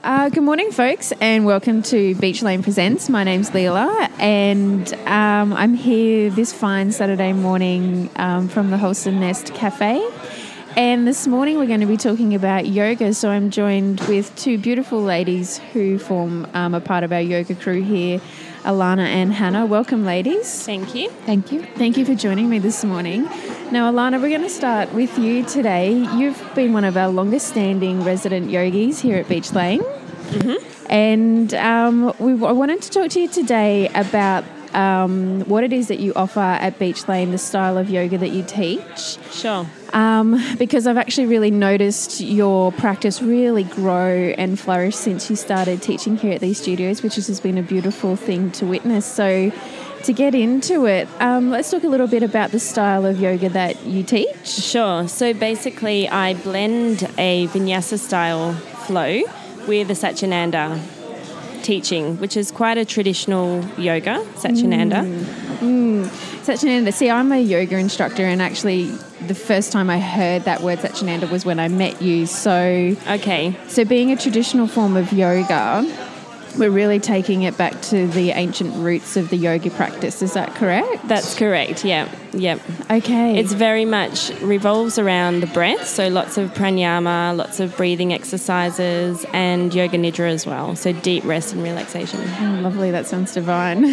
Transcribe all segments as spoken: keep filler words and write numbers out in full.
Uh, good morning, folks, and welcome to Beach Lane Presents. My name's Leela, and um, I'm here this fine Saturday morning um, from the Holston Nest Cafe. And this morning we're going to be talking about yoga, so I'm joined with two beautiful ladies who form um, a part of our yoga crew here, Alana and Hannah. Welcome, ladies. Thank you. Thank you. Thank you for joining me this morning. Now, Alana, we're going to start with you today. You've been one of our longest standing resident yogis here at Beach Lane. Mm-hmm. And um, we, I wanted to talk to you today about um, what it is that you offer at Beach Lane, the style of yoga that you teach. Sure. Um, because I've actually really noticed your practice really grow and flourish since you started teaching here at these studios, which has been a beautiful thing to witness. So to get into it, um, let's talk a little bit about the style of yoga that you teach. Sure. So basically I blend a vinyasa style flow with a Satchinanda teaching, which is quite a traditional yoga, Satchinanda. Mm. Mm. Satchinanda. See, I'm a yoga instructor, and actually the first time I heard that word Satchinanda was when I met you. So, okay. So being a traditional form of yoga, we're really taking it back to the ancient roots of the yoga practice. Is that correct? That's correct, yeah. Yep. Okay. It's very much revolves around the breath, so lots of pranayama, lots of breathing exercises, and yoga nidra as well, so deep rest and relaxation. Oh, lovely. That sounds divine.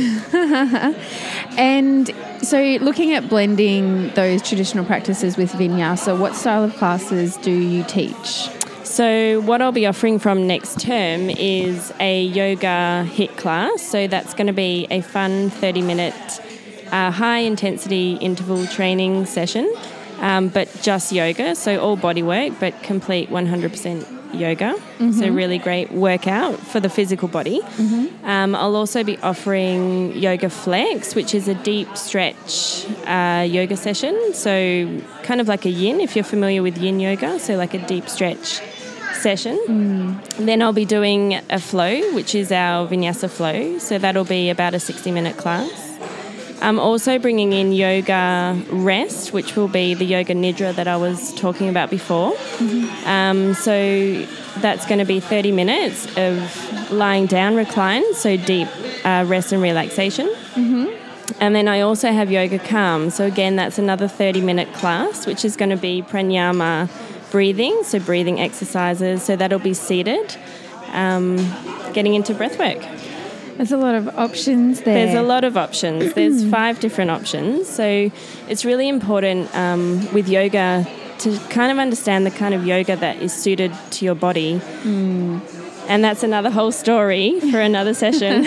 And so looking at blending those traditional practices with vinyasa, what style of classes do you teach? So what I'll be offering from next term is a yoga HIIT class. So that's going to be a fun thirty-minute uh, high-intensity interval training session, um, but just yoga. So all body work, but complete one hundred percent yoga. Mm-hmm. So really great workout for the physical body. Mm-hmm. Um, I'll also be offering Yoga Flex, which is a deep stretch uh, yoga session. So kind of like a yin, if you're familiar with yin yoga. So like a deep stretch session. Mm. Then I'll be doing a flow, which is our vinyasa flow. So that'll be about a sixty-minute class. I'm also bringing in yoga rest, which will be the yoga nidra that I was talking about before. Mm-hmm. Um, so that's going to be thirty minutes of lying down recline, so deep uh, rest and relaxation. Mm-hmm. And then I also have yoga calm. So again, that's another thirty-minute class, which is going to be pranayama breathing, so breathing exercises. So that'll be seated, um, getting into breath work. There's a lot of options there. There's a lot of options. There's five different options. So it's really important um, with yoga to kind of understand the kind of yoga that is suited to your body. Mm. And that's another whole story for another session.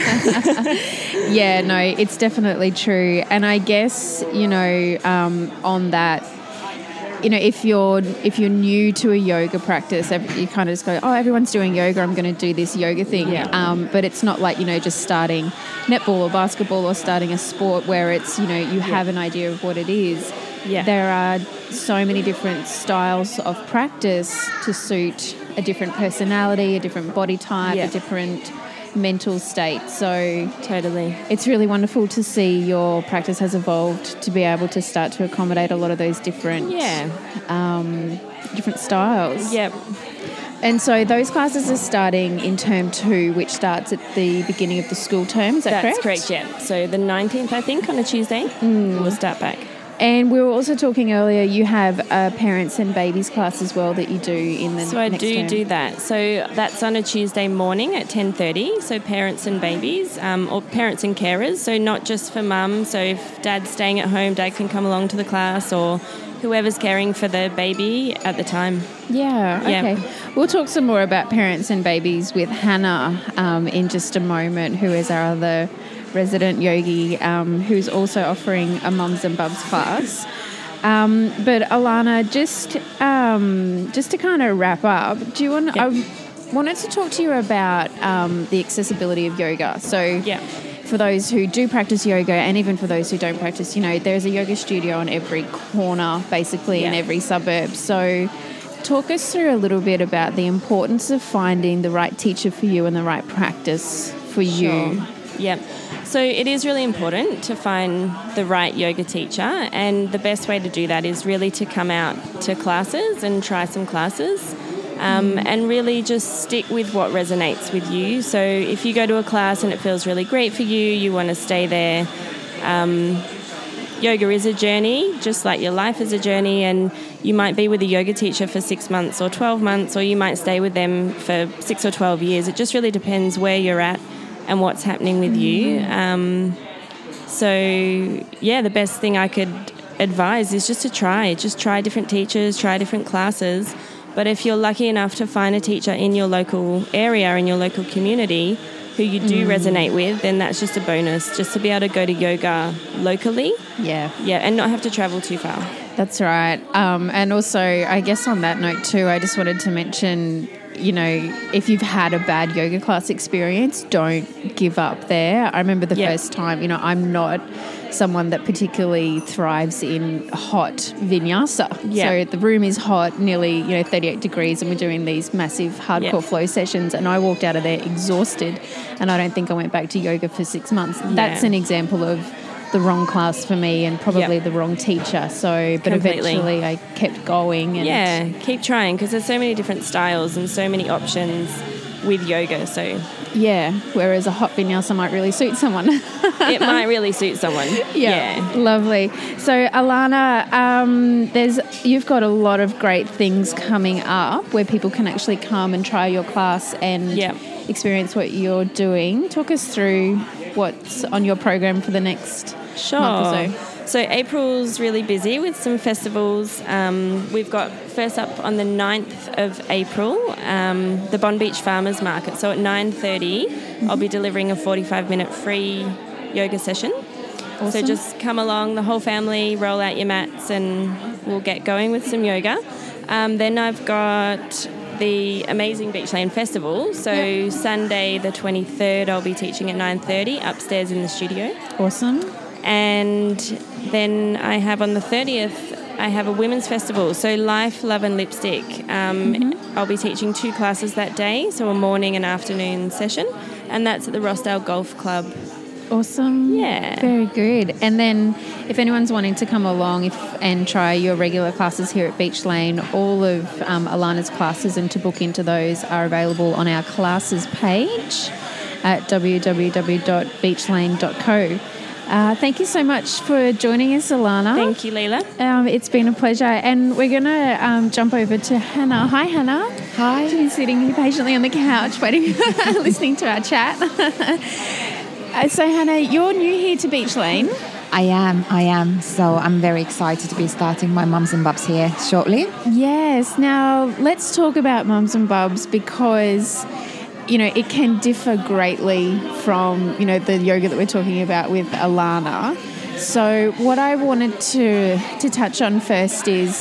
Yeah, no, it's definitely true. And I guess, you know, um, on that, you know, if you're if you're new to a yoga practice, you kind of just go, oh, everyone's doing yoga, I'm going to do this yoga thing. Yeah. Um, but it's not like, you know, just starting netball or basketball or starting a sport where it's, you know, you have yeah. an idea of what it is. Yeah. There are so many different styles of practice to suit a different personality, a different body type, yeah. a different mental state. So totally, it's really wonderful to see your practice has evolved to be able to start to accommodate a lot of those different yeah um, different styles. Yep. And so those classes are starting in term two, which starts at the beginning of the school term. Is that That's correct? correct, yeah. So the nineteenth, I think, on a Tuesday, mm. we'll start back. And we were also talking earlier, you have a parents and babies class as well that you do in the so I next do term. do that. So that's on a Tuesday morning at ten thirty. So parents and babies, um, or parents and carers. So not just for mum. So if dad's staying at home, dad can come along to the class, or whoever's caring for the baby at the time. Yeah, okay. Yeah. We'll talk some more about parents and babies with Hannah um, in just a moment, who is our other resident yogi, um, who's also offering a mums and bubs class. Um, but Alana, just um, just to kind of wrap up, do you want? Yep. I wanted to talk to you about um, the accessibility of yoga. So, yeah. for those who do practice yoga, and even for those who don't practice, you know, there's a yoga studio on every corner, basically, yeah. in every suburb. So, talk us through a little bit about the importance of finding the right teacher for you and the right practice for Sure. you. Yeah. So it is really important to find the right yoga teacher, and the best way to do that is really to come out to classes and try some classes. Um, and really just stick with what resonates with you. So if you go to a class and it feels really great for you, you want to stay there. Um, yoga is a journey, just like your life is a journey, and you might be with a yoga teacher for six months or twelve months, or you might stay with them for six or twelve years. It just really depends where you're at and what's happening with you. Um, so, yeah, the best thing I could advise is just to try. Just try different teachers, try different classes. But if you're lucky enough to find a teacher in your local area, in your local community, who you do mm. resonate with, then that's just a bonus, just to be able to go to yoga locally. Yeah. Yeah, and not have to travel too far. That's right. Um, and also, I guess on that note too, I just wanted to mention, you know, if you've had a bad yoga class experience, don't give up there. I remember the yep. first time, you know, I'm not someone that particularly thrives in hot vinyasa. Yep. So the room is hot, nearly, you know, thirty-eight degrees, and we're doing these massive hardcore yep. flow sessions, and I walked out of there exhausted, and I don't think I went back to yoga for six months. Yeah. That's an example of the wrong class for me and probably yep. the wrong teacher. So, but Completely. eventually I kept going. And yeah, keep trying, because there's so many different styles and so many options with yoga. So yeah, whereas a hot vinyasa might really suit someone. It might really suit someone. Yeah, yeah. Lovely. So Alana, um, there's you've got a lot of great things coming up where people can actually come and try your class and yep. experience what you're doing. Talk us through what's on your program for the next Sure. month or so. So April's really busy with some festivals. Um, we've got first up on the ninth of April, um, the Bond Beach Farmers Market. So at nine thirty, mm-hmm. I'll be delivering a forty-five minute free yoga session. Awesome. So just come along, the whole family, roll out your mats, and we'll get going with some yoga. Um, then I've got the Amazing Beach Lane Festival. So yep. Sunday the twenty-third, I'll be teaching at nine thirty upstairs in the studio. Awesome. And then I have on the thirtieth, I have a women's festival. So Life, Love and Lipstick. Um, mm-hmm. I'll be teaching two classes that day, so a morning and afternoon session. And that's at the Rossdale Golf Club. Awesome. Yeah. Very good. And then if anyone's wanting to come along if, and try your regular classes here at Beach Lane, all of um, Alana's classes and to book into those are available on our classes page at w w w dot beach lane dot co. Uh, thank you so much for joining us, Alana. Thank you, Leila. Um, it's been a pleasure. And we're going to um, jump over to Hannah. Hi, Hannah. Hi. She's sitting here patiently on the couch waiting, listening to our chat. uh, so, Hannah, you're new here to Beach Lane. I am, I am. So I'm very excited to be starting my Mums and Bubs here shortly. Yes. Now, let's talk about Mums and Bubs because, you know, it can differ greatly from, you know, the yoga that we're talking about with Alana. So what I wanted to to touch on first is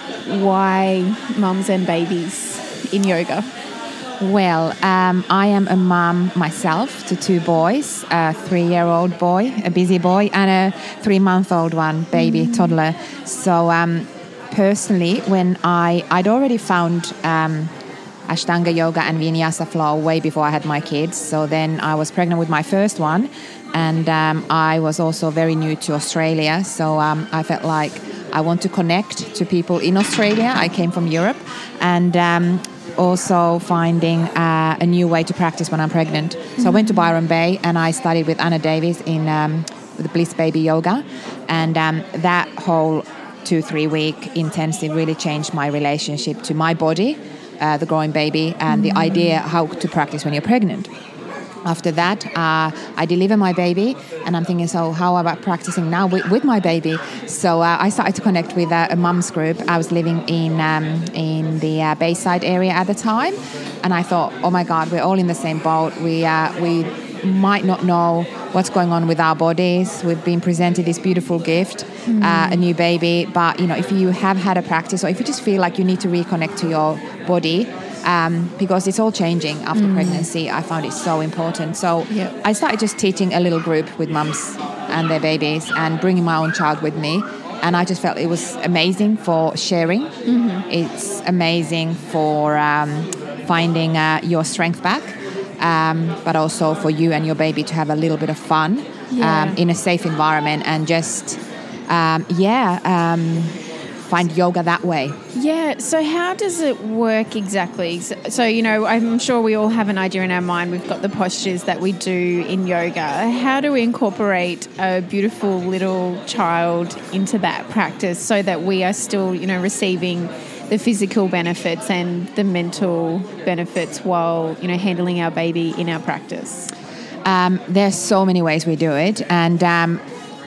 why mums and babies in yoga? Well, um, I am a mum myself to two boys, a three-year-old boy, a busy boy, and a three-month-old one, baby, mm. toddler. So um, personally, when I, I'd already found um, Ashtanga yoga and Vinyasa flow way before I had my kids. So then I was pregnant with my first one, and um, I was also very new to Australia. So um, I felt like I want to connect to people in Australia. I came from Europe, and um, also finding uh, a new way to practice when I'm pregnant. So I went to Byron Bay and I studied with Anna Davis in um, with Bliss Baby Yoga, and um, that whole two three week intensive really changed my relationship to my body. Uh, the growing baby and the idea how to practice when you're pregnant. After that, uh, I deliver my baby, and I'm thinking, so how about practicing now with, with my baby? So uh, I started to connect with uh, a mum's group. I was living in um, in the uh, Bayside area at the time, and I thought, oh my God, we're all in the same boat. We uh, we might not know what's going on with our bodies. We've been presented this beautiful gift, mm. uh, a new baby. But you know, if you have had a practice, or if you just feel like you need to reconnect to your body, um, because it's all changing after mm. pregnancy, I found it so important. So yep. I started just teaching a little group with mums and their babies, and bringing my own child with me. And I just felt it was amazing for sharing. Mm-hmm. It's amazing for um, finding uh, your strength back. Um, but also for you and your baby to have a little bit of fun yeah. um, in a safe environment, and just, um, yeah, um, find yoga that way. Yeah, so how does it work exactly? So, so, you know, I'm sure we all have an idea in our mind. We've got the postures that we do in yoga. How do we incorporate a beautiful little child into that practice so that we are still, you know, receiving the physical benefits and the mental benefits while, you know, handling our baby in our practice? Um, there's so many ways we do it, and um,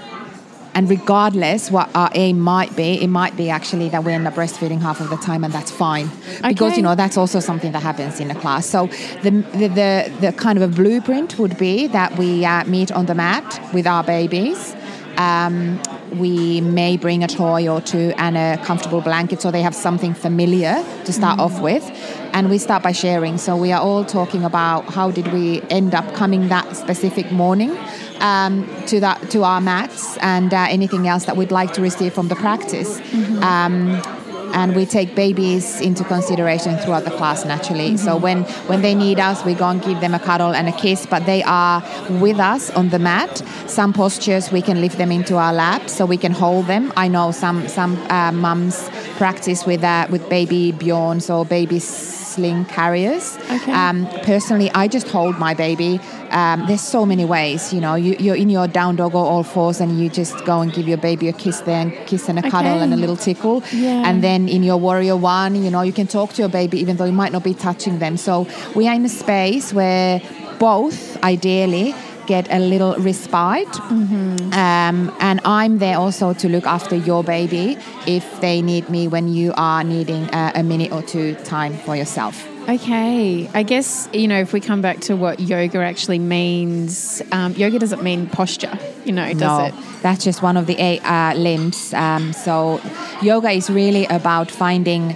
and regardless what our aim might be, it might be actually that we end up breastfeeding half of the time, and that's fine, because Okay. you know that's also something that happens in a class. So the the the, the kind of a blueprint would be that we uh, meet on the mat with our babies. Um, we may bring a toy or two and a comfortable blanket so they have something familiar to start Mm. off with. And we start by sharing. So we are all talking about how did we end up coming that specific morning um, to that to our mats, and uh, anything else that we'd like to receive from the practice. Mm-hmm. Um, and we take babies into consideration throughout the class naturally. Mm-hmm. So when, when they need us, we go and give them a cuddle and a kiss, but they are with us on the mat. Some postures we can lift them into our lap so we can hold them. I know some some uh, mums practice with uh, with baby Bjorns or baby sling carriers. Okay. Um, personally, I just hold my baby. Um, there's so many ways, you know. You, you're in your down dog or all fours, and you just go and give your baby a kiss there, and kiss and a cuddle Okay. and a little tickle. Yeah. And then in your warrior one, you know, you can talk to your baby even though you might not be touching them. So we are in a space where both, ideally, get a little respite. Mm-hmm. Um, and I'm there also to look after your baby if they need me when you are needing a, a minute or two time for yourself. Okay. I guess, you know, if we come back to what yoga actually means, um, yoga doesn't mean posture, you know, does no, it? That's just one of the eight uh, limbs. Um, so yoga is really about finding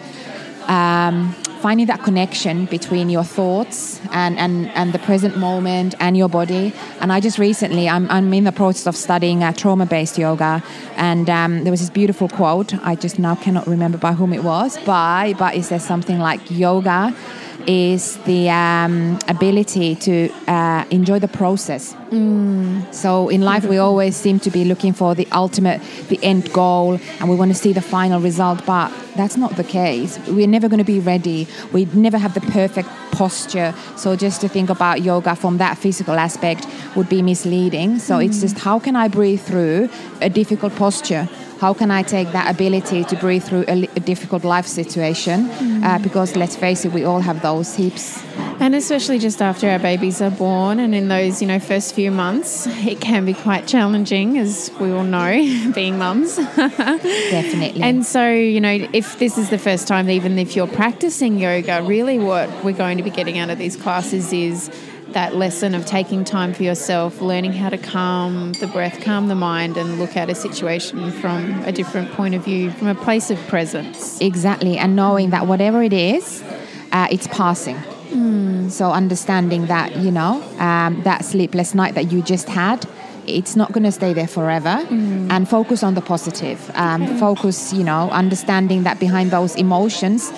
um, finding that connection between your thoughts and, and, and the present moment and your body. And I just recently, I'm, I'm in the process of studying uh, trauma-based yoga, and um, there was this beautiful quote. I just now cannot remember by whom it was, by, but it says something like, yoga is the um, ability to uh, enjoy the process. Mm. So in life, we always seem to be looking for the ultimate, the end goal, and we want to see the final result, but that's not the case. We're never going to be ready. We never have the perfect posture. So just to think about yoga from that physical aspect would be misleading. So mm. it's just, how can I breathe through a difficult posture? How can I take that ability to breathe through a, a difficult life situation? Mm. Uh, because let's face it, we all have those heaps. And especially just after our babies are born, and in those, you know, first few months, it can be quite challenging, as we all know, being mums. Definitely. And so, you know, if this is the first time, even if you're practicing yoga, really what we're going to be getting out of these classes is that lesson of taking time for yourself, learning how to calm the breath, calm the mind, and look at a situation from a different point of view, from a place of presence. Exactly, and knowing that whatever it is, uh, it's passing. Mm. So understanding that, you know, um, that sleepless night that you just had, it's not going to stay there forever. Mm. And focus on the positive. Um, okay. Focus, you know, understanding that behind those emotions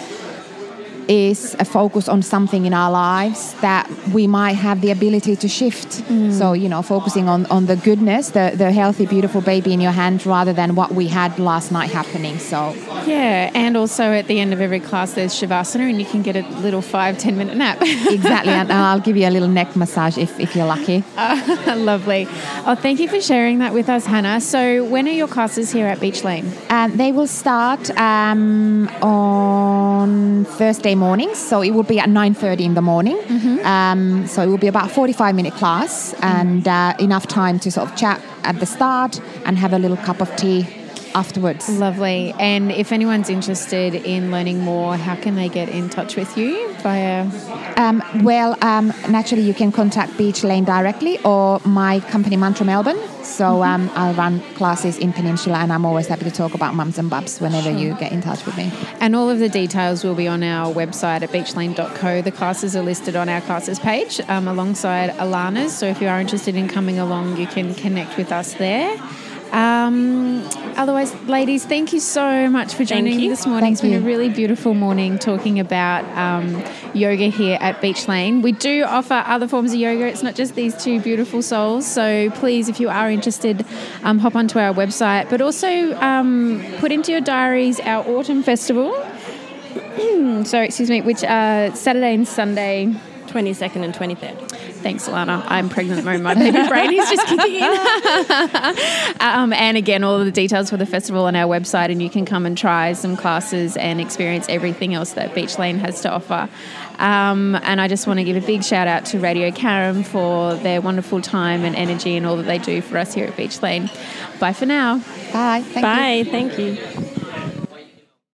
is a focus on something in our lives that we might have the ability to shift. Mm. So, you know, focusing on, on the goodness, the, the healthy, beautiful baby in your hand, rather than what we had last night happening. So, yeah, and also at the end of every class there's Shavasana, and you can get a little five, ten minute nap. Exactly, and I'll give you a little neck massage if, if you're lucky. Uh, lovely. Oh, thank you for sharing that with us, Hannah. So when are your classes here at Beach Lane? Um, they will start um, on Thursday mornings, so it will be at nine thirty in the morning. Mm-hmm. Um, so it will be about a forty-five minute class, and uh, enough time to sort of chat at the start and have a little cup of tea afterwards. Lovely. And if anyone's interested in learning more, how can they get in touch with you? Via um, well, um, naturally you can contact Beach Lane directly, or my company Mantra Melbourne. So um, I'll run classes in Peninsula, and I'm always happy to talk about mums and bubs whenever sure. you get in touch with me. And all of the details will be on our website at beach lane dot co. The classes are listed on our classes page um, alongside Alana's. So if you are interested in coming along, you can connect with us there. Um, otherwise, ladies, thank you so much for joining me this morning. Thank it's been you. a really beautiful morning talking about um, yoga here at Beach Lane. We do offer other forms of yoga. It's not just these two beautiful souls. So please, if you are interested, um, hop onto our website. But also um, put into your diaries our autumn festival. Sorry, excuse me, which uh, Saturday and Sunday. twenty-second and twenty-third. Thanks, Alana. I'm pregnant at the moment. My baby brain is just kicking in. um, and again, all of the details for the festival on our website, and you can come and try some classes and experience everything else that Beach Lane has to offer. Um, and I just want to give a big shout out to Radio Karam for their wonderful time and energy and all that they do for us here at Beach Lane. Bye for now. Bye. Thank you. Bye. Thank you.